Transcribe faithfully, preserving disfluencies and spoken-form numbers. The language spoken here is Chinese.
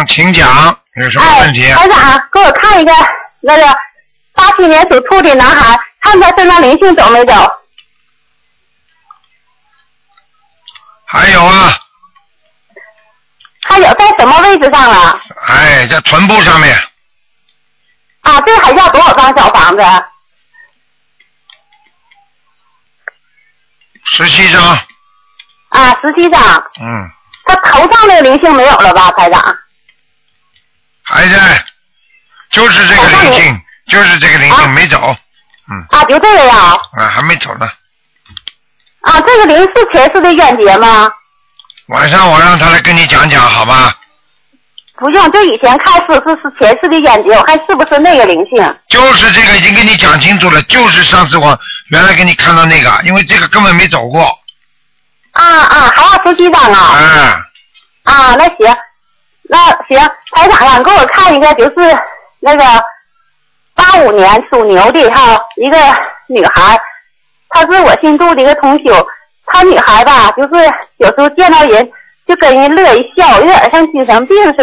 请讲，有什么问题？ 哎，台长，给我看一个那个八七年属兔的男孩，看他身上灵性走没走？ 还有啊。 还有在什么位置上了？ 哎，在臀部上面。 啊，这还要多少张小房子？ 十七张。 啊，十七张。 嗯。 他头上的灵性没有了吧，台长？ 还在，就是这个灵性，就是这个灵性、啊、没走。嗯。 啊，就这个呀。 啊，还没走呢。 啊，这个灵是前世的冤结吗？ 晚上我让他来跟你讲讲，好吧？ 不用，就以前看是是是前世的冤结，我看是不是那个灵性？ 就是这个，已经跟你讲清楚了，就是上次我原来给你看到那个，因为这个根本没走过。 啊啊，还要十七张啊！ 啊。 啊，那行，那行，台长啊，你给我看一个，就是那个八五年属牛的哈，一个女孩，她是我新住的一个同修，她女孩吧，就是有时候见到人就跟人乐一笑，有点像精神病似